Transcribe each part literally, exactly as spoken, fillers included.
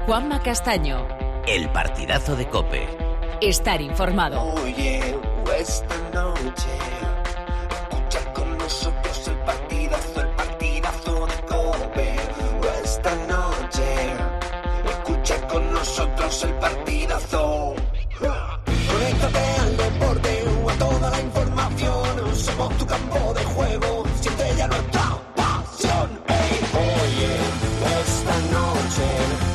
Juanma Castaño. El partidazo de COPE. Estar informado. Oye, esta noche, escucha con nosotros el partidazo, el partidazo de COPE. Esta noche, escucha con nosotros el partidazo. Conéctate al deporte o a toda la información. Somos tu campo de juego, siente ya nuestra pasión. Hey, oye, esta noche.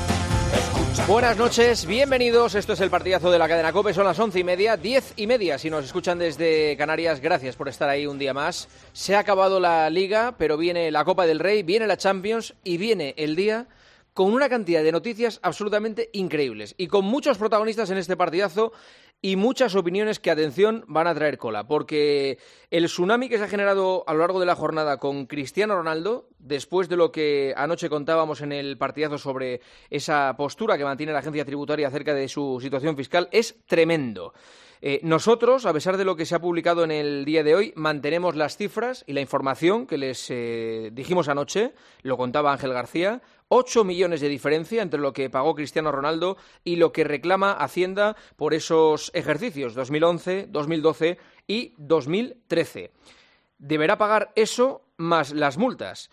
Buenas noches, bienvenidos. Esto es el partidazo de la cadena COPE. Son las once y media, diez y media. Si nos escuchan desde Canarias, gracias por estar ahí un día más. Se ha acabado la Liga, pero viene la Copa del Rey, viene la Champions y viene el día con una cantidad de noticias absolutamente increíbles y con muchos protagonistas en este partidazo y muchas opiniones que, atención, van a traer cola, porque el tsunami que se ha generado a lo largo de la jornada con Cristiano Ronaldo, después de lo que anoche contábamos en el partidazo sobre esa postura que mantiene la agencia tributaria acerca de su situación fiscal, es tremendo. Eh, nosotros, a pesar de lo que se ha publicado en el día de hoy, mantenemos las cifras y la información que les eh, dijimos anoche, lo contaba Ángel García, ocho millones de diferencia entre lo que pagó Cristiano Ronaldo y lo que reclama Hacienda por esos ejercicios, dos mil once, dos mil doce y dos mil trece. Deberá pagar eso más las multas.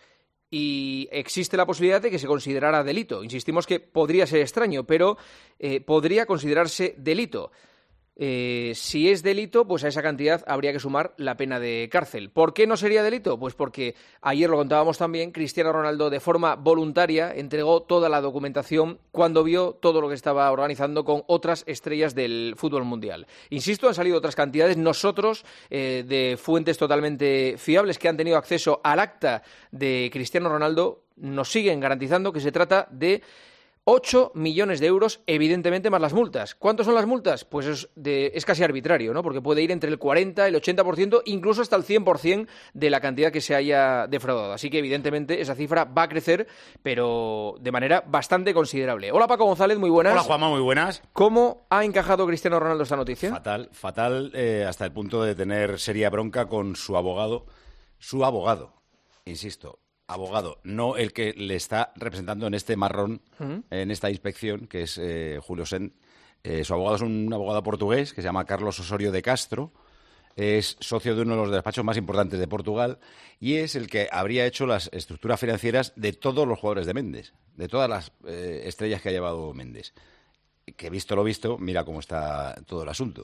Y existe la posibilidad de que se considerara delito. Insistimos que podría ser extraño, pero eh, podría considerarse delito. Eh, si es delito, pues a esa cantidad habría que sumar la pena de cárcel. ¿Por qué no sería delito? Pues porque ayer lo contábamos también, Cristiano Ronaldo de forma voluntaria entregó toda la documentación cuando vio todo lo que estaba organizando con otras estrellas del fútbol mundial. Insisto, han salido otras cantidades. Nosotros, eh, de fuentes totalmente fiables que han tenido acceso al acta de Cristiano Ronaldo, nos siguen garantizando que se trata de ocho millones de euros, evidentemente, más las multas. ¿Cuántas son las multas? Pues es, de, es casi arbitrario, ¿no? Porque puede ir entre el cuarenta, el ochenta por ciento, incluso hasta el cien por ciento de la cantidad que se haya defraudado. Así que, evidentemente, esa cifra va a crecer, pero de manera bastante considerable. Hola, Paco González, muy buenas. Hola, Juanma, muy buenas. ¿Cómo ha encajado Cristiano Ronaldo esta noticia? Fatal, fatal, eh, hasta el punto de tener seria bronca con su abogado. Su abogado, insisto. Abogado, no el que le está representando en este marrón, uh-huh. en esta inspección, que es eh, Julio Sen. Eh, su abogado es un abogado portugués que se llama Carlos Osorio de Castro, es socio de uno de los despachos más importantes de Portugal y es el que habría hecho las estructuras financieras de todos los jugadores de Mendes, de todas las eh, estrellas que ha llevado Mendes. Que visto lo visto, mira cómo está todo el asunto.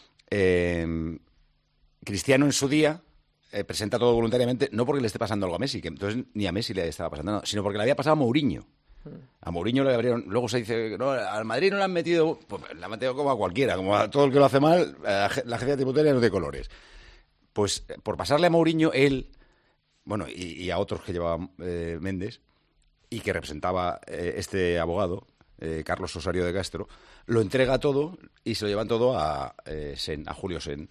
Eh, Cristiano en su día Eh, presenta todo voluntariamente, no porque le esté pasando algo a Messi, que entonces ni a Messi le estaba pasando nada, sino porque le había pasado a Mourinho. A Mourinho le abrieron, luego se dice, no, al Madrid no le han metido, pues le han metido como a cualquiera, como a todo el que lo hace mal, la agencia tributaria no es de colores. Pues por pasarle a Mourinho, él, bueno, y, y a otros que llevaba eh, Mendes, y que representaba eh, este abogado, eh, Carlos Osorio de Castro, lo entrega todo y se lo llevan todo a eh, Sen, a Julio Sen.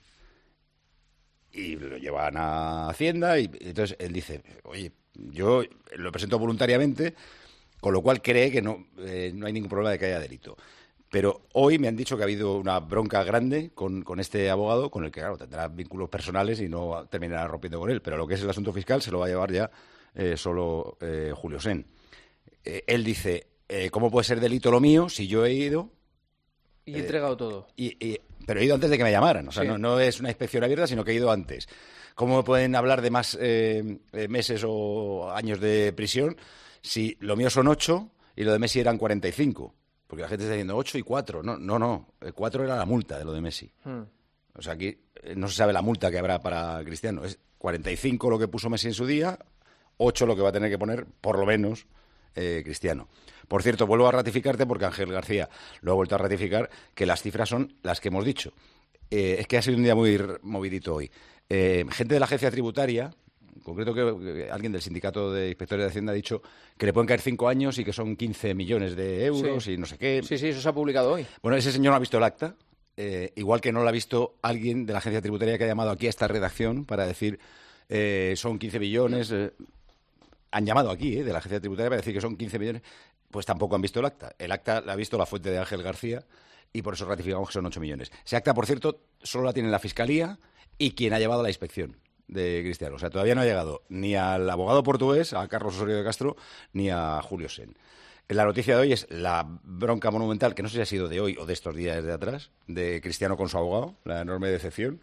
Y lo llevan a Hacienda y entonces él dice, oye, yo lo presento voluntariamente, con lo cual cree que no, eh, no hay ningún problema de que haya delito. Pero hoy me han dicho que ha habido una bronca grande con, con este abogado, con el que, claro, tendrá vínculos personales y no terminará rompiendo con él. Pero lo que es el asunto fiscal se lo va a llevar ya eh, solo eh, Julio Sen. Eh, él dice, eh, ¿cómo puede ser delito lo mío si yo he ido? Y he entregado eh, todo. Y, y, pero he ido antes de que me llamaran. O sea, sí. no, no es una inspección abierta, sino que he ido antes. ¿Cómo pueden hablar de más eh, meses o años de prisión si lo mío son ocho y lo de Messi eran cuarenta y cinco? Porque la gente está diciendo ocho y cuatro. No, no, no. cuatro era la multa de lo de Messi. Hmm. O sea, aquí no se sabe la multa que habrá para Cristiano. Es cuarenta y cinco lo que puso Messi en su día, ocho lo que va a tener que poner, por lo menos, eh, Cristiano. Por cierto, vuelvo a ratificarte, porque Ángel García lo ha vuelto a ratificar, que las cifras son las que hemos dicho. Eh, es que ha sido un día muy movidito hoy. Eh, gente de la agencia tributaria, en concreto que, que alguien del sindicato de inspectores de Hacienda ha dicho que le pueden caer cinco años y que son quince millones de euros sí. y no sé qué. Sí, sí, eso se ha publicado hoy. Bueno, ese señor no ha visto el acta, eh, igual que no lo ha visto alguien de la agencia tributaria que ha llamado aquí a esta redacción para decir eh, son quince millones... Eh, han llamado aquí, eh, de la agencia tributaria, para decir que son quince millones, pues tampoco han visto el acta. El acta la ha visto la fuente de Ángel García y por eso ratificamos que son ocho millones. Ese acta, por cierto, solo la tiene la Fiscalía y quien ha llevado la inspección de Cristiano. O sea, todavía no ha llegado ni al abogado portugués, a Carlos Osorio de Castro, ni a Julio Sen. La noticia de hoy es la bronca monumental, que no sé si ha sido de hoy o de estos días de atrás, de Cristiano con su abogado, la enorme decepción.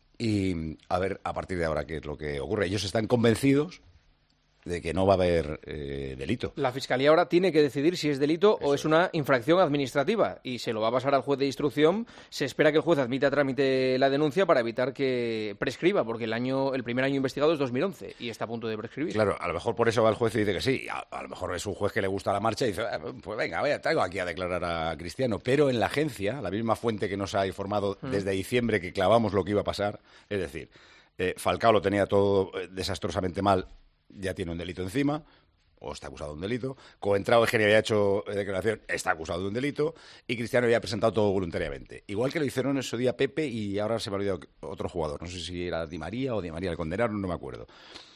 Y a ver a partir de ahora qué es lo que ocurre. Ellos están convencidos de que no va a haber eh, delito. La Fiscalía ahora tiene que decidir si es delito Eso o es una infracción administrativa y se lo va a pasar al juez de instrucción. Se espera que el juez admita a trámite la denuncia para evitar que prescriba, porque el año, el primer año investigado es dos mil once y está a punto de prescribir. Claro, a lo mejor por eso va el juez y dice que sí. A, a lo mejor es un juez que le gusta la marcha y dice, ah, pues venga, vaya, traigo aquí a declarar a Cristiano. Pero en la agencia, la misma fuente que nos ha informado mm. desde diciembre que clavamos lo que iba a pasar, es decir, eh, Falcao lo tenía todo eh, desastrosamente mal, ya tiene un delito encima, o está acusado de un delito. Coentrao, que había hecho declaración, está acusado de un delito. Y Cristiano había presentado todo voluntariamente. Igual que lo hicieron en ese día Pepe y ahora se me ha olvidado otro jugador. No sé si era Di María o Di María el condenaron, no me acuerdo.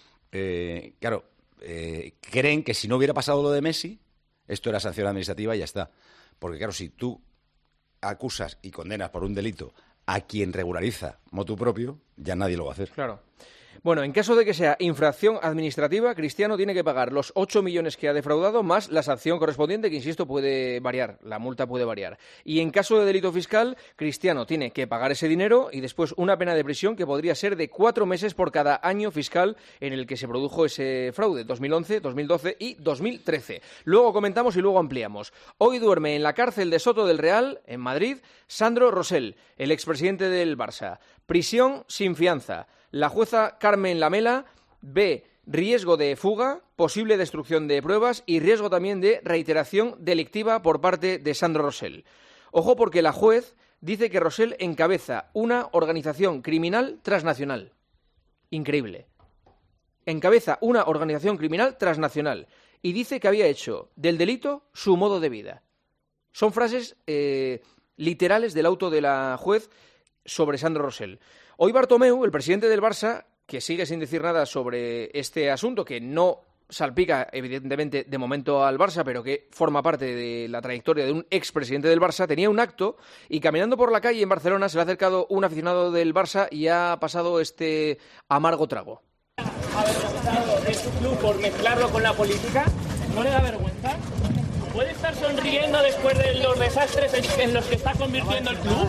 Eh, claro, eh, creen que si no hubiera pasado lo de Messi, esto era sanción administrativa y ya está. Porque claro, si tú acusas y condenas por un delito a quien regulariza motu propio, ya nadie lo va a hacer. Claro. Bueno, en caso de que sea infracción administrativa, Cristiano tiene que pagar los ocho millones que ha defraudado más la sanción correspondiente, que, insisto, puede variar, la multa puede variar. Y en caso de delito fiscal, Cristiano tiene que pagar ese dinero y después una pena de prisión que podría ser de cuatro meses por cada año fiscal en el que se produjo ese fraude, dos mil once, dos mil doce y dos mil trece. Luego comentamos y luego ampliamos. Hoy duerme en la cárcel de Soto del Real, en Madrid, Sandro Rosell, el expresidente del Barça. Prisión sin fianza. La jueza Carmen Lamela ve riesgo de fuga, posible destrucción de pruebas y riesgo también de reiteración delictiva por parte de Sandro Rosell. Ojo, porque la juez dice que Rosell encabeza una organización criminal transnacional. Increíble. Encabeza una organización criminal transnacional y dice que había hecho del delito su modo de vida. Son frases eh, literales del auto de la juez sobre Sandro Rosell. Hoy Bartomeu, el presidente del Barça, que sigue sin decir nada sobre este asunto, que no salpica evidentemente de momento al Barça, pero que forma parte de la trayectoria de un expresidente del Barça, tenía un acto y caminando por la calle en Barcelona se le ha acercado un aficionado del Barça y ha pasado este amargo trago. Avergonzado de su club por mezclarlo con la política, ¿no le da vergüenza? ¿Puede estar sonriendo después de los desastres en los que está convirtiendo el club?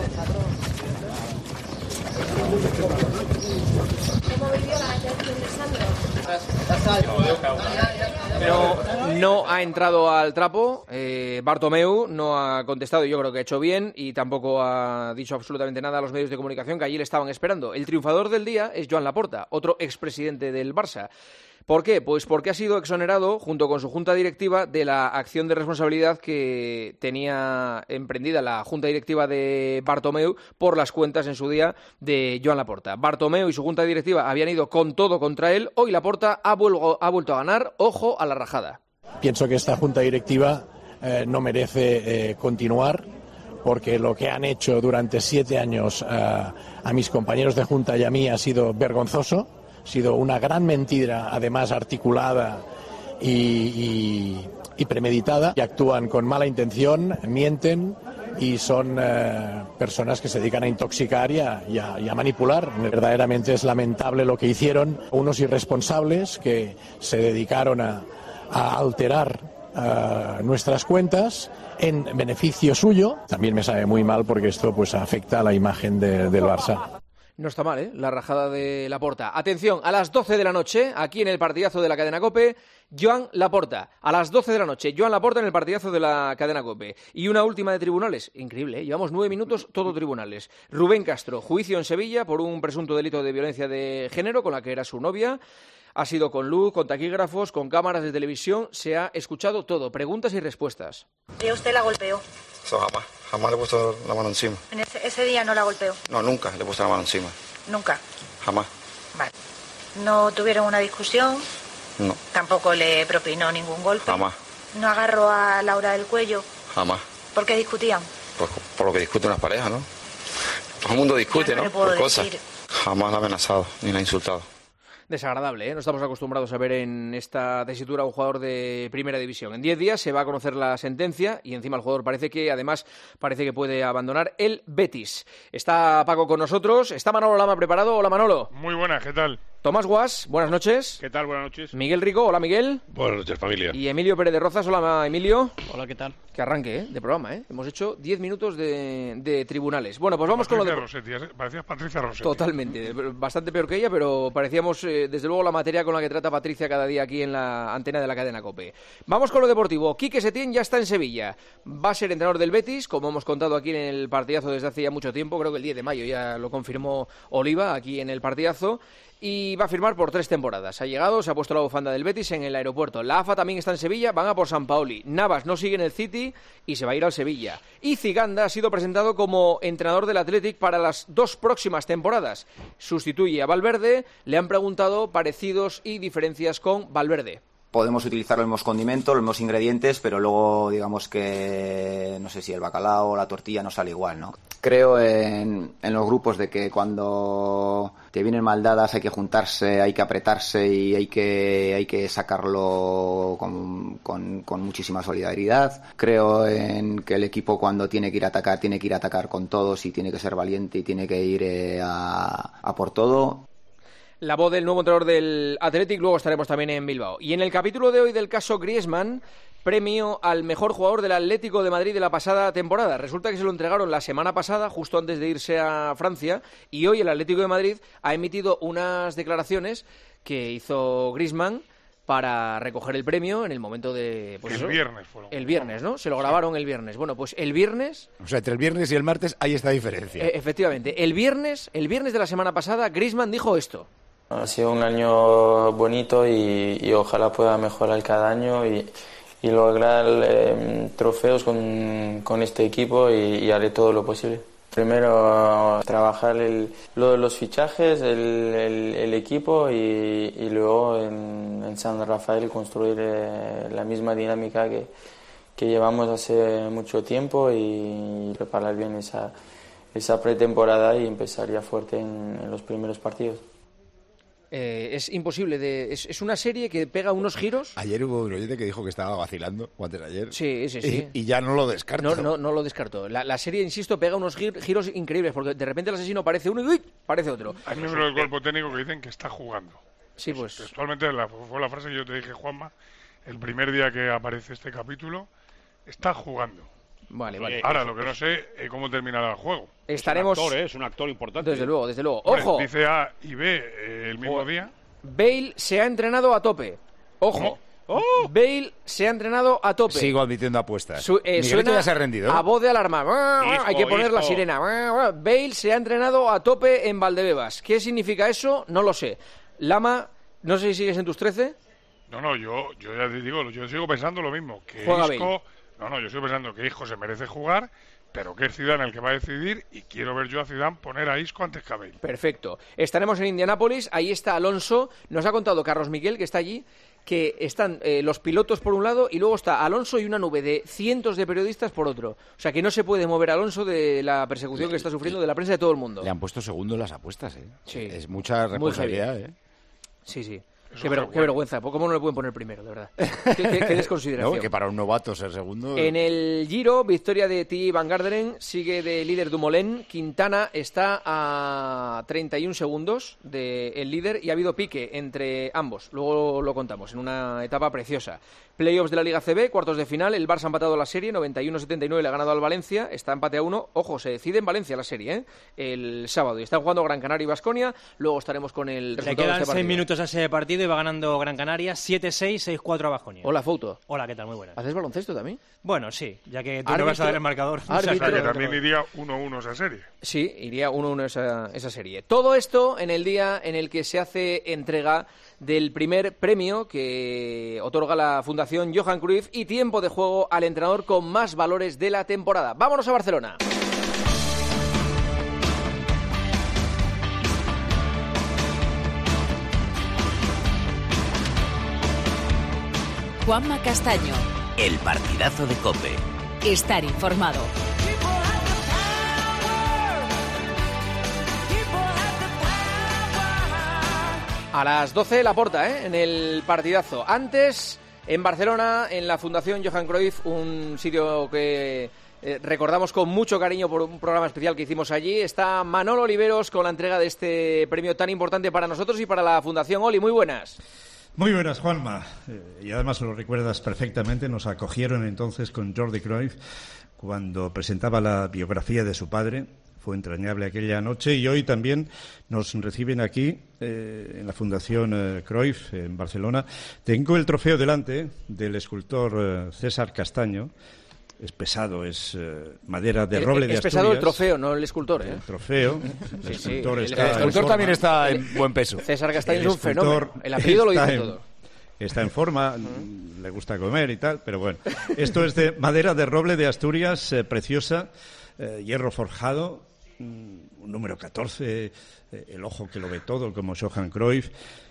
¿Cómo vivió la atención de Sandro? No, no ha entrado al trapo. eh, Bartomeu no ha contestado, yo creo que ha hecho bien, y tampoco ha dicho absolutamente nada a los medios de comunicación que allí le estaban esperando. El triunfador del día es Joan Laporta, otro expresidente del Barça. ¿Por qué? Pues porque ha sido exonerado, junto con su junta directiva, de la acción de responsabilidad que tenía emprendida la junta directiva de Bartomeu por las cuentas en su día de Joan Laporta. Bartomeu y su junta directiva habían ido con todo contra él. Hoy Laporta ha, vuelvo, ha vuelto a ganar. Ojo a la rajada. Pienso que esta junta directiva eh, no merece eh, continuar, porque lo que han hecho durante siete años eh, a mis compañeros de junta y a mí ha sido vergonzoso. Ha sido una gran mentira, además articulada y, y, y premeditada, y actúan con mala intención, mienten y son eh, personas que se dedican a intoxicar y a, y, a, y a manipular. Verdaderamente es lamentable lo que hicieron unos irresponsables que se dedicaron a, a alterar uh, nuestras cuentas en beneficio suyo. También me sabe muy mal porque esto pues afecta a la imagen de, del Barça. No está mal, ¿eh? La rajada de Laporta. Atención, a las doce de la noche, aquí en el partidazo de la cadena COPE, Joan Laporta. A las doce de la noche, Joan Laporta en el partidazo de la cadena COPE. Y una última de tribunales. Increíble, ¿eh? Llevamos nueve minutos, todo tribunales. Rubén Castro, juicio en Sevilla por un presunto delito de violencia de género con la que era su novia. Ha sido con luz, con taquígrafos, con cámaras de televisión. Se ha escuchado todo. Preguntas y respuestas. ¿Y usted la golpeó? Eso jamás. Jamás le he puesto la mano encima. ¿En ese, ese día no la golpeó? No, nunca le he puesto la mano encima. ¿Nunca? Jamás. Vale. ¿No tuvieron una discusión? No. ¿Tampoco le propinó ningún golpe? Jamás. ¿No agarró a Laura del cuello? Jamás. ¿Por qué discutían? Pues por lo que discuten las parejas, ¿no? Todo el mundo discute, no ¿no? Por cosas. decir. Jamás la ha amenazado ni la ha insultado. Desagradable, ¿eh? No estamos acostumbrados a ver en esta tesitura a un jugador de primera división. En diez días se va a conocer la sentencia y encima el jugador parece que, además, parece que puede abandonar el Betis. Está Paco con nosotros. ¿Está Manolo Lama preparado? Hola, Manolo. Muy buena, ¿qué tal? Tomás Guas, buenas noches. ¿Qué tal? Buenas noches. Miguel Rico, hola Miguel. Buenas noches, familia. Y Emilio Pérez de Rozas, hola Emilio. Hola, ¿qué tal? Que arranque, ¿eh? De programa, ¿eh? Hemos hecho diez minutos de, de tribunales. Bueno, pues vamos Patricia con lo de... Rossetti, parecías Patricia Rossetti. Totalmente, bastante peor que ella, pero parecíamos, eh, desde luego, la materia con la que trata Patricia cada día aquí en la antena de la cadena COPE. Vamos con lo deportivo. Quique Setién ya está en Sevilla. Va a ser entrenador del Betis, como hemos contado aquí en el partidazo desde hace ya mucho tiempo. Creo que el diez de mayo ya lo confirmó Oliva aquí en el partidazo. Y va a firmar por tres temporadas. Ha llegado, se ha puesto la bufanda del Betis en el aeropuerto. La A F A también está en Sevilla, van a por San Paoli. Navas no sigue en el City y se va a ir al Sevilla. Y Ziganda ha sido presentado como entrenador del Athletic para las dos próximas temporadas. Sustituye a Valverde. Le han preguntado parecidos y diferencias con Valverde. Podemos utilizar los mismos condimentos, los mismos ingredientes, pero luego digamos que no sé si el bacalao o la tortilla no sale igual, ¿no? Creo en, en los grupos de que cuando te vienen mal dadas hay que juntarse, hay que apretarse y hay que hay que sacarlo con, con, con muchísima solidaridad. Creo en que el equipo cuando tiene que ir a atacar, tiene que ir a atacar con todos y tiene que ser valiente y tiene que ir eh, a, a por todo. La voz del nuevo entrenador del Athletic, luego estaremos también en Bilbao. Y en el capítulo de hoy del caso Griezmann, premio al mejor jugador del Atlético de Madrid de la pasada temporada. Resulta que se lo entregaron la semana pasada, justo antes de irse a Francia, y hoy el Atlético de Madrid ha emitido unas declaraciones que hizo Griezmann para recoger el premio en el momento de... Pues el eso, viernes fueron. El viernes, ¿no? Se lo grabaron el viernes. Bueno, pues el viernes... O sea, entre el viernes y el martes hay esta diferencia. Eh, efectivamente. El viernes, el viernes de la semana pasada, Griezmann dijo esto. Ha sido un año bonito y, y ojalá pueda mejorar cada año y, y lograr eh, trofeos con, con este equipo y, y haré todo lo posible. Primero trabajar el, lo de los fichajes, el, el, el equipo y, y luego en, en San Rafael construir eh, la misma dinámica que, que llevamos hace mucho tiempo y, y preparar bien esa, esa pretemporada y empezar ya fuerte en, en los primeros partidos. Eh, es imposible, de, es, es una serie que pega unos giros. Ayer hubo un oyente que dijo que estaba vacilando, o antes de ayer. Sí, sí, sí. Y, y ya no lo descarto. No, no, no lo descarto. La, la serie, insisto, pega unos gir, giros increíbles, porque de repente el asesino parece uno y ¡uy! Parece otro. Hay miembros del cuerpo técnico que dicen que está jugando. Sí, pues... Textualmente la, fue la frase que yo te dije, Juanma, el primer día que aparece este capítulo, está jugando. Vale, vale. Ahora, lo que no sé es cómo terminará el juego. Estaremos... Es un actor, ¿eh? Es un actor importante. Desde luego, desde luego. Hombre, ¡Ojo! dice A y B eh, el mismo Ojo. día. Bale se ha entrenado a tope. Ojo. ¡Oh! Bale se ha entrenado a tope. Sigo admitiendo apuestas. Su, eh, Miguelito ya se ha rendido. A voz de alarma. Hijo, Hay que poner hijo. la sirena. Bale se ha entrenado a tope en Valdebebas. ¿Qué significa eso? No lo sé. Lama, no sé si sigues en tus trece. No, no, yo, yo ya te digo, yo sigo pensando lo mismo. Que Juega Isco, Bale. no, no, yo sigo pensando que Isco se merece jugar, pero que es Zidane el que va a decidir y quiero ver yo a Zidane poner a Isco antes que a Bale. Perfecto. Estaremos en Indianápolis. Ahí está Alonso. Nos ha contado Carlos Miguel, que está allí, que están eh, los pilotos por un lado y luego está Alonso y una nube de cientos de periodistas por otro. O sea que no se puede mover Alonso de la persecución que está sufriendo de la prensa de todo el mundo. Le han puesto segundo en las apuestas, ¿eh? Sí. Es mucha responsabilidad, ¿eh? Sí, sí. Eso Qué, es ver- bueno. qué vergüenza. ¿Cómo no le pueden poner primero, de verdad? Qué, qué- qué desconsideración. No, que para un novato ser segundo... En el Giro, victoria de T. Van Garderen, sigue de líder Dumoulin. Quintana está a treinta y un segundos del líder y ha habido pique entre ambos. Luego lo contamos, en una etapa preciosa. Playoffs de la Liga C B, cuartos de final. El Barça ha empatado la serie, noventa y uno setenta y nueve le ha ganado al Valencia. Está empate a uno. Ojo, se decide en Valencia la serie, ¿eh? El sábado. Y están jugando Gran Canaria y Baskonia. Luego estaremos con el Le resultado quedan de este seis partido. minutos a ese partido y va ganando Gran Canaria siete seis, seis cuatro a Baskonia. Hola, Fouto. Hola, ¿qué tal? Muy buenas. ¿Haces baloncesto también? Bueno, sí, ya que tú me Árbitro- vas a dar el marcador. O sea, árbitro- que también iría uno uno esa serie. Sí, iría uno uno esa, esa serie. Todo esto en el día en el que se hace entrega del primer premio que otorga la Fundación Johan Cruyff y tiempo de juego al entrenador con más valores de la temporada. ¡Vámonos a Barcelona! Juanma Castaño. El partidazo de COPE. Estar informado. A las doce la porta, ¿eh? En el partidazo. Antes, en Barcelona, en la Fundación Johan Cruyff, un sitio que eh, recordamos con mucho cariño por un programa especial que hicimos allí. Está Manolo Oliveros con la entrega de este premio tan importante para nosotros y para la Fundación Oli. Muy buenas. Muy buenas, Juanma. Eh, y además lo recuerdas perfectamente. Nos acogieron entonces con Jordi Cruyff cuando presentaba la biografía de su padre. Fue entrañable aquella noche y hoy también nos reciben aquí eh, en la Fundación eh, Cruyff en Barcelona. Tengo el trofeo delante del escultor eh, César Castaño. Es pesado, es eh, madera de roble es de Asturias. Es pesado el trofeo, no el escultor, ¿eh? El trofeo. Sí, el sí, escultor, el, está el escultor también está en buen peso. César Castaño el es un fenómeno. El apellido lo dice en, todo. Está en forma, uh-huh. Le gusta comer y tal, pero bueno. Esto es de madera de roble de Asturias, eh, preciosa, eh, hierro forjado, un número catorce, eh, el ojo que lo ve todo, como Johan Cruyff.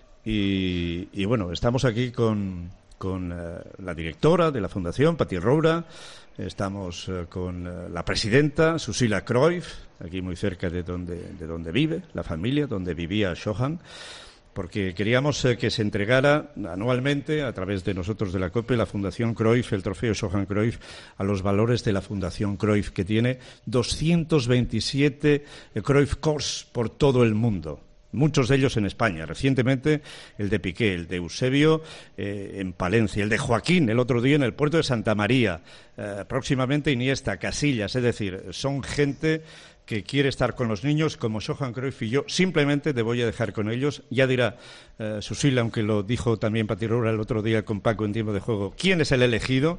Y, y bueno, estamos aquí con, con eh, la directora de la Fundación, Pati Roura. Estamos eh, con eh, la presidenta, Susila Cruyff, aquí muy cerca de donde, de donde vive la familia, donde vivía Johan, porque queríamos eh, que se entregara anualmente, a través de nosotros de la COPE, la Fundación Cruyff, el trofeo Johan Cruyff, a los valores de la Fundación Cruyff, que tiene doscientos veintisiete Cruyff Course por todo el mundo. Muchos de ellos en España. Recientemente el de Piqué, el de Eusebio eh, en Palencia, el de Joaquín el otro día en el puerto de Santa María, eh, próximamente Iniesta, Casillas, es decir, son gente que quiere estar con los niños como Johan Cruyff y yo. Simplemente te voy a dejar con ellos. Ya dirá eh, Susila, aunque lo dijo también Pati Roura el otro día con Paco en Tiempo de Juego, quién es el elegido.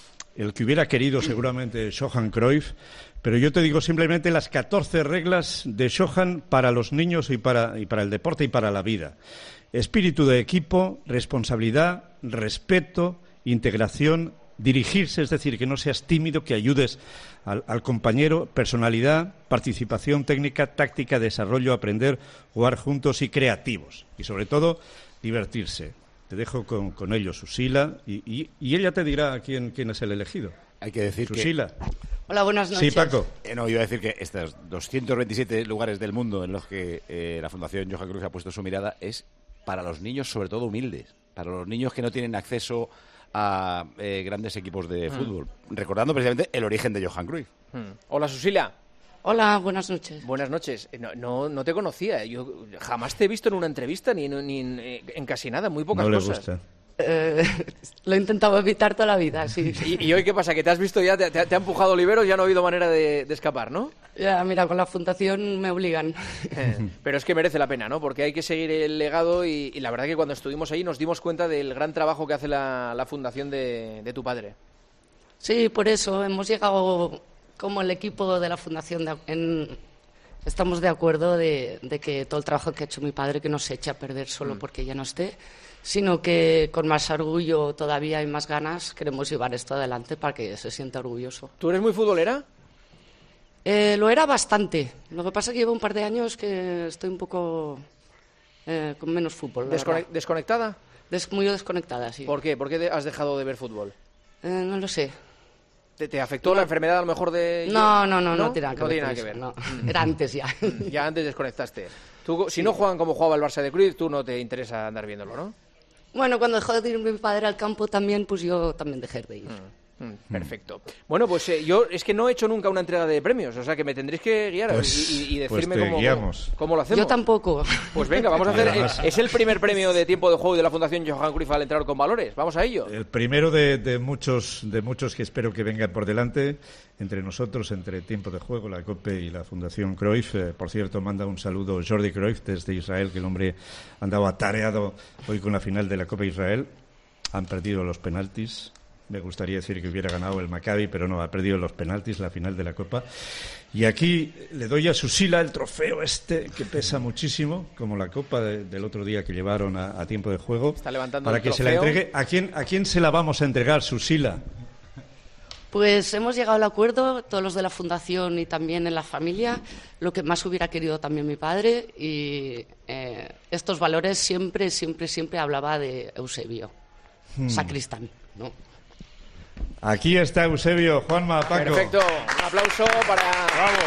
El que hubiera querido seguramente Johan Cruyff, pero yo te digo simplemente las catorce reglas de Johan para los niños y para, y para el deporte y para la vida. Espíritu de equipo, responsabilidad, respeto, integración, dirigirse, es decir, que no seas tímido, que ayudes al, al compañero, personalidad, participación técnica, táctica, desarrollo, aprender, jugar juntos y creativos. Y sobre todo, divertirse. Te dejo con, con ellos, Susila, y, y, y ella te dirá quién, quién es el elegido. Hay que decir Susila. que... Hola, buenas noches. Sí, Paco. Eh, no, iba a decir que estos doscientos veintisiete lugares del mundo en los que eh, la Fundación Johan Cruyff ha puesto su mirada es para los niños, sobre todo humildes, para los niños que no tienen acceso a eh, grandes equipos de mm. fútbol, recordando precisamente el origen de Johan Cruyff. Mm. Hola, Susila. Hola, buenas noches. Buenas noches. No, no, no te conocía. Yo jamás te he visto en una entrevista ni, ni en, en casi nada, muy pocas no le cosas. Gusta. Eh, lo he intentado evitar toda la vida, sí. ¿Y, y hoy qué pasa? ¿Que te has visto ya, te, te, te ha empujado Oliveros y ya no ha habido manera de, de escapar, ¿no? Ya, mira, con la fundación me obligan. Eh, pero es que merece la pena, ¿no? Porque hay que seguir el legado y, y la verdad que cuando estuvimos ahí nos dimos cuenta del gran trabajo que hace la, la fundación de, de tu padre. Sí, por eso hemos llegado como el equipo de la fundación de, en, estamos de acuerdo de, de que todo el trabajo que ha hecho mi padre que no se eche a perder solo mm. porque ya no esté, sino que con más orgullo todavía y más ganas queremos llevar esto adelante para que se sienta orgulloso. ¿Tú eres muy futbolera? Eh, lo era bastante. Lo que pasa es que llevo un par de años que estoy un poco eh, con menos fútbol. Descone- ¿Desconectada? Des- muy desconectada, sí. ¿Por qué? ¿Por qué has dejado de ver fútbol? Eh, no lo sé. ¿Te, te afectó no. la enfermedad a lo mejor de...? No, no, no, no, no tiene nada que no ver. Tiene nada que ver. No. Era antes ya. Ya antes desconectaste. Tú, si sí. no juegan como jugaba el Barça de Cruyff, tú no te interesa andar viéndolo, ¿no? Bueno, cuando dejó de ir mi padre al campo también, pues yo también dejé de ir. Mm, mm, perfecto. Bueno, pues eh, yo es que no he hecho nunca una entrega de premios, o sea que me tendréis que guiar pues, y, y decirme pues cómo, cómo, cómo lo hacemos. Yo tampoco. Pues venga, vamos a hacer... Es, es el primer premio de tiempo de juego de la Fundación Johan Cruyff al entrenador con valores. Vamos a ello. El primero de, de, muchos, de muchos que espero que vengan por delante, entre nosotros, entre Tiempo de Juego, la COPE y la Fundación Cruyff. Eh, por cierto, manda un saludo Jordi Cruyff desde Israel, que el hombre andaba atareado hoy con la final de la Copa Israel. Han perdido los penaltis. Me gustaría decir que hubiera ganado el Maccabi, pero no, ha perdido los penaltis, la final de la Copa. Y aquí le doy a Susila el trofeo este, que pesa muchísimo, como la Copa de, del otro día que llevaron a, a Tiempo de Juego. Está levantando para el que trofeo. Se la entregue. ¿A quién, ¿A quién se la vamos a entregar, Susila? Pues hemos llegado al acuerdo, todos los de la Fundación y también en la familia, lo que más hubiera querido también mi padre, y eh, estos valores siempre, siempre, siempre hablaba de Eusebio. Hmm. Sacristán, ¿no? Aquí está Eusebio, Juanma, Paco. Perfecto, un aplauso para... ¡Bravo!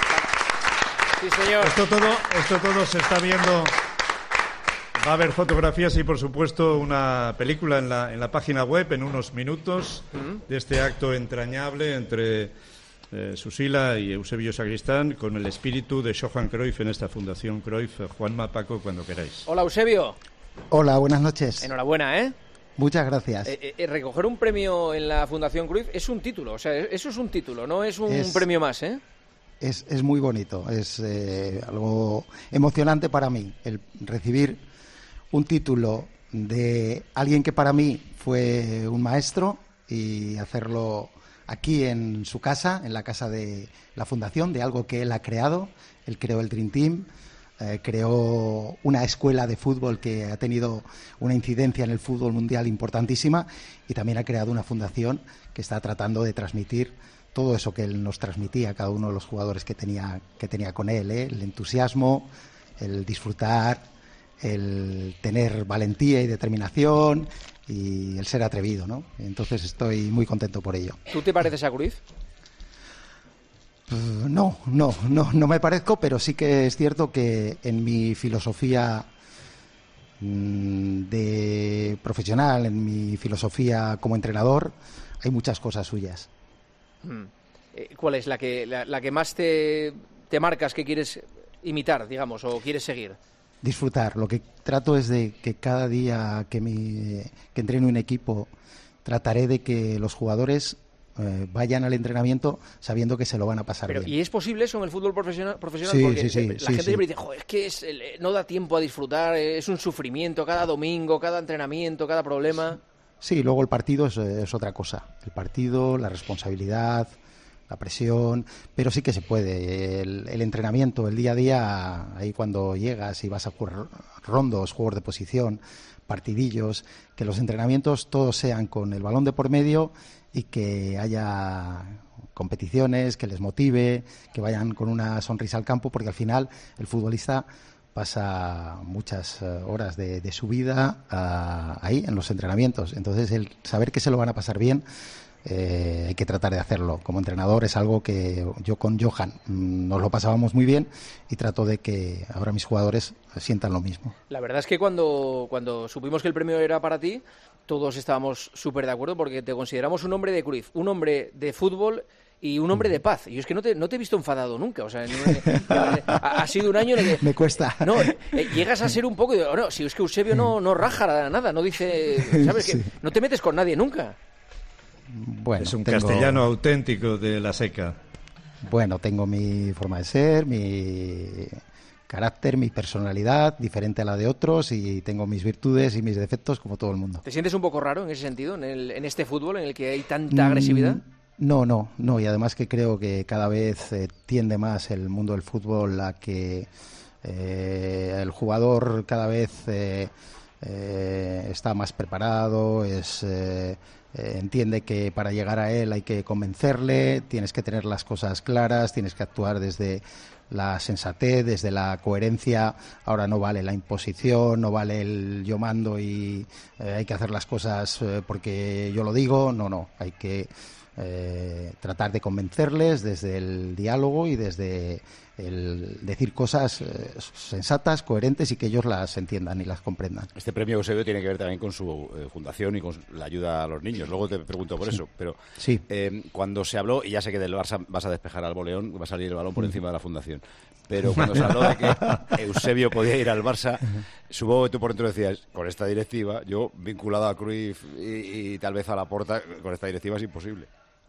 Sí, señor. Esto todo, esto todo se está viendo. Va a haber fotografías y, por supuesto, una película en la, en la página web en unos minutos uh-huh. de este acto entrañable entre eh, Susila y Eusebio Sacristán, con el espíritu de Johan Cruyff en esta Fundación Cruyff. Juanma, Paco, cuando queráis. Hola, Eusebio. Hola, buenas noches. Enhorabuena, ¿eh? Muchas gracias. Eh, eh, recoger un premio en la Fundación Cruyff es un título, o sea, eso es un título, no es un Es- premio más, ¿eh? Es, es muy bonito, es eh, algo emocionante para mí el recibir un título de alguien que para mí fue un maestro y hacerlo aquí en su casa, en la casa de la Fundación, de algo que él ha creado. Él creó el Dream Team, eh, creó una escuela de fútbol que ha tenido una incidencia en el fútbol mundial importantísima, y también ha creado una fundación que está tratando de transmitir todo eso que él nos transmitía a cada uno de los jugadores que tenía, que tenía con él, ¿eh? El entusiasmo, el disfrutar, el tener valentía y determinación y el ser atrevido, ¿no? Entonces estoy muy contento por ello. ¿Tú te pareces a Cruyff? Uh, no, no, no, no me parezco, pero sí que es cierto que en mi filosofía mmm, de profesional, en mi filosofía como entrenador, hay muchas cosas suyas. Hmm. Eh, ¿Cuál es la que, la, la que más te, te marcas que quieres imitar, digamos, o quieres seguir? Disfrutar. Lo que trato es de que cada día que, mi, que entreno un equipo, trataré de que los jugadores eh, vayan al entrenamiento sabiendo que se lo van a pasar Pero, bien. ¿y es posible eso en el fútbol profesional? profesional? Sí, Porque sí, sí, la sí, gente sí. siempre dice, joder, es que es, el- no da tiempo a disfrutar, eh, es un sufrimiento cada domingo, cada entrenamiento, cada problema. Sí, luego el partido es, es otra cosa. El partido, la responsabilidad, la presión, pero sí que se puede. El, el entrenamiento, el día a día, ahí cuando llegas y vas a jugar rondos, juegos de posición, partidillos, que los entrenamientos todos sean con el balón de por medio y que haya competiciones, que les motive, que vayan con una sonrisa al campo, porque al final el futbolista pasa muchas eh, horas de, de su vida ah, ahí en los entrenamientos. Entonces, el saber que se lo van a pasar bien, eh, hay que tratar de hacerlo. Como entrenador es algo que yo con Johan mm, nos lo pasábamos muy bien, y trato de que ahora mis jugadores sientan lo mismo. La verdad es que cuando, cuando supimos que el premio era para ti, todos estábamos súper de acuerdo porque te consideramos un hombre de Cruyff, un hombre de fútbol y un hombre de paz. Y yo es que no te, no te he visto enfadado nunca. O sea, en un- ha, ha sido un año en el que... Me cuesta. No, eh, llegas a ser un poco... Oh, no, si es que Eusebio no, no raja nada, no dice... ¿Sabes? Sí. Que no te metes con nadie nunca. Bueno, Es un tengo- castellano auténtico de la seca. Bueno, tengo mi forma de ser, mi carácter, mi personalidad, diferente a la de otros, y tengo mis virtudes y mis defectos como todo el mundo. ¿Te sientes un poco raro en ese sentido, en, el, en este fútbol en el que hay tanta agresividad? Mm, No, no, no, y además que creo que cada vez eh, tiende más el mundo del fútbol a que eh, el jugador cada vez eh, eh, está más preparado, es eh, eh, entiende que para llegar a él hay que convencerle, tienes que tener las cosas claras, tienes que actuar desde la sensatez, desde la coherencia. Ahora no vale la imposición, no vale el yo mando y eh, hay que hacer las cosas eh, porque yo lo digo. No, no, hay que eh, tratar de convencerles desde el diálogo y desde el decir cosas eh, sensatas, coherentes, y que ellos las entiendan y las comprendan. Este premio Eusebio tiene que ver también con su eh, fundación y con su- la ayuda a los niños. Luego te pregunto por Sí. eso. Pero Sí. eh, cuando se habló, y ya sé que del Barça vas a despejar al Boleón, va a salir el balón por Mm. encima de la fundación. Pero cuando se habló de que Eusebio podía ir al Barça, supongo que tú por dentro decías, con esta directiva, yo vinculado a Cruyff y, y tal vez a Laporta, con esta directiva es imposible.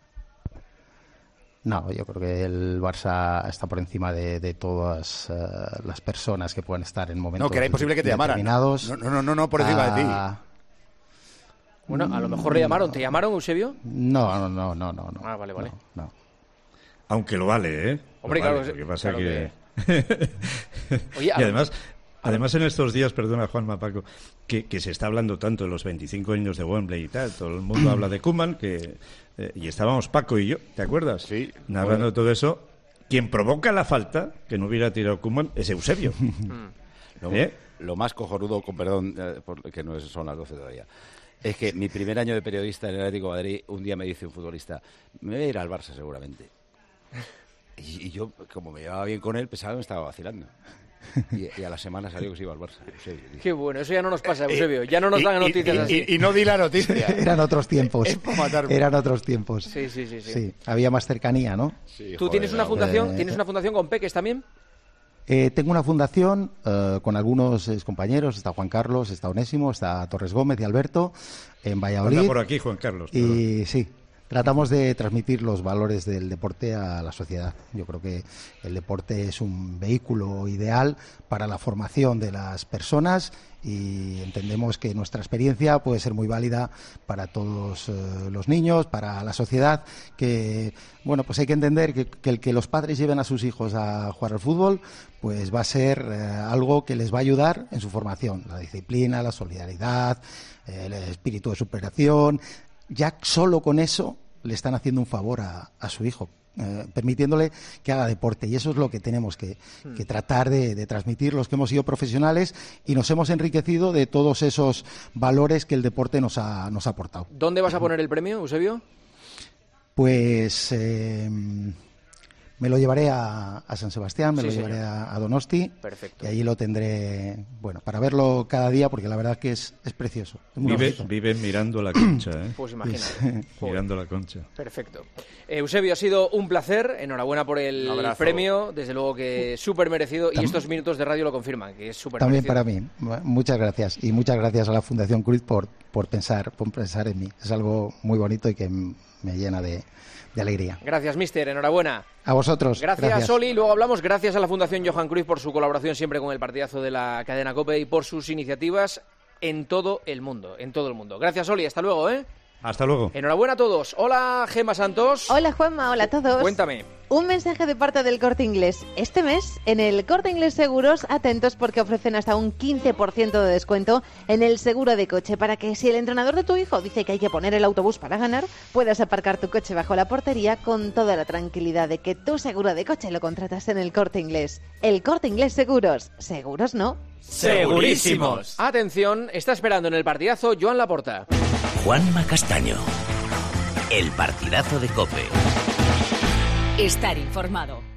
No, yo creo que el Barça está por encima de, de todas eh, las personas que puedan estar en momentos No, que era imposible que te llamaran. determinados. No, no, no, no, por encima de ti. Ah, Bueno, a lo mejor le llamaron. ¿Te llamaron, Eusebio? No, no, no, no, no. no. Ah, vale, vale. No, no. Aunque lo vale, ¿eh? Lo Hombre, vale, claro, lo que pasa claro que... Oye, a y lo- además, además en estos días, perdona Juanma, Paco, que, que se está hablando tanto de los veinticinco años de Wembley y tal, todo el mundo habla de Koeman, que eh, y estábamos Paco y yo, ¿te acuerdas? Sí. Narrando Bueno. todo eso. Quien provoca la falta, que no hubiera tirado Koeman, es Eusebio. Lo, ¿Eh? lo más cojonudo, con perdón, eh, por- que no es- son las doce todavía, es que mi primer año de periodista en el Atlético de Madrid, un día me dice un futbolista, me voy a ir al Barça seguramente. Y, y yo, como me llevaba bien con él, pensaba que me estaba vacilando. Y, y a la semana salió que se iba al Barça. Eusebio. Qué bueno, eso ya no nos pasa, Eusebio. Ya no nos dan y, noticias y, así. Y, y no di la noticia. Eran otros tiempos. Es para matarme. Eran otros tiempos. Sí, sí, sí. Sí, sí había más cercanía, ¿no? Sí, ¿Tú joder, tienes una no, fundación? eh, ¿Tienes una fundación con Peques también? Eh, tengo una fundación eh, con algunos eh, compañeros. Está Juan Carlos, está Onésimo, está Torres Gómez y Alberto en Valladolid. Anda por aquí, Juan Carlos. Y perdón. sí, tratamos de transmitir los valores del deporte a la sociedad. Yo creo que el deporte es un vehículo ideal para la formación de las personas y entendemos que nuestra experiencia puede ser muy válida para todos eh, los niños, para la sociedad, que bueno, pues hay que entender que, que el que los padres lleven a sus hijos a jugar al fútbol pues va a ser eh, algo que les va a ayudar en su formación, la disciplina, la solidaridad, eh, el espíritu de superación. Ya solo con eso le están haciendo un favor a, a su hijo, eh, permitiéndole que haga deporte. Y eso es lo que tenemos que, que tratar de, de transmitir los que hemos sido profesionales y nos hemos enriquecido de todos esos valores que el deporte nos ha, nos ha aportado. ¿Dónde vas a poner el premio, Eusebio? Pues eh, me lo llevaré a, a San Sebastián, me Sí, lo señor. llevaré a, a Donosti. Perfecto. Y allí lo tendré, bueno, para verlo cada día, porque la verdad que es, es precioso. Es muy Vive, bonito. vive mirando la concha, ¿eh? Pues imagínate. Mirando la concha. Perfecto. Eusebio, ha sido un placer. Enhorabuena por el Un abrazo. premio. Desde luego que súper merecido. Y Tam- estos minutos de radio lo confirman, que es súper También merecido. para mí. Muchas gracias. Y muchas gracias a la Fundación Cruz por, por, pensar, por pensar en mí. Es algo muy bonito y que m- me llena de, de alegría. Gracias, mister. Enhorabuena. A vosotros. Gracias, gracias. Oli. Luego hablamos. Gracias a la Fundación Johan Cruyff por su colaboración siempre con el partidazo de la cadena COPE y por sus iniciativas en todo el mundo. En todo el mundo. Gracias, Oli. Hasta luego, ¿eh? Hasta luego. Enhorabuena a todos. Hola, Gemma Santos. Hola, Juanma. Hola a todos. Cuéntame. Un mensaje de parte del Corte Inglés. Este mes, en el Corte Inglés Seguros, atentos porque ofrecen hasta un quince por ciento de descuento en el seguro de coche para que si el entrenador de tu hijo dice que hay que poner el autobús para ganar, puedas aparcar tu coche bajo la portería con toda la tranquilidad de que tu seguro de coche lo contratas en el Corte Inglés. El Corte Inglés Seguros. ¿Seguros no? Segurísimos. Atención, está esperando en el partidazo Joan Laporta. Juanma Castaño. El partidazo de COPE. Estar informado.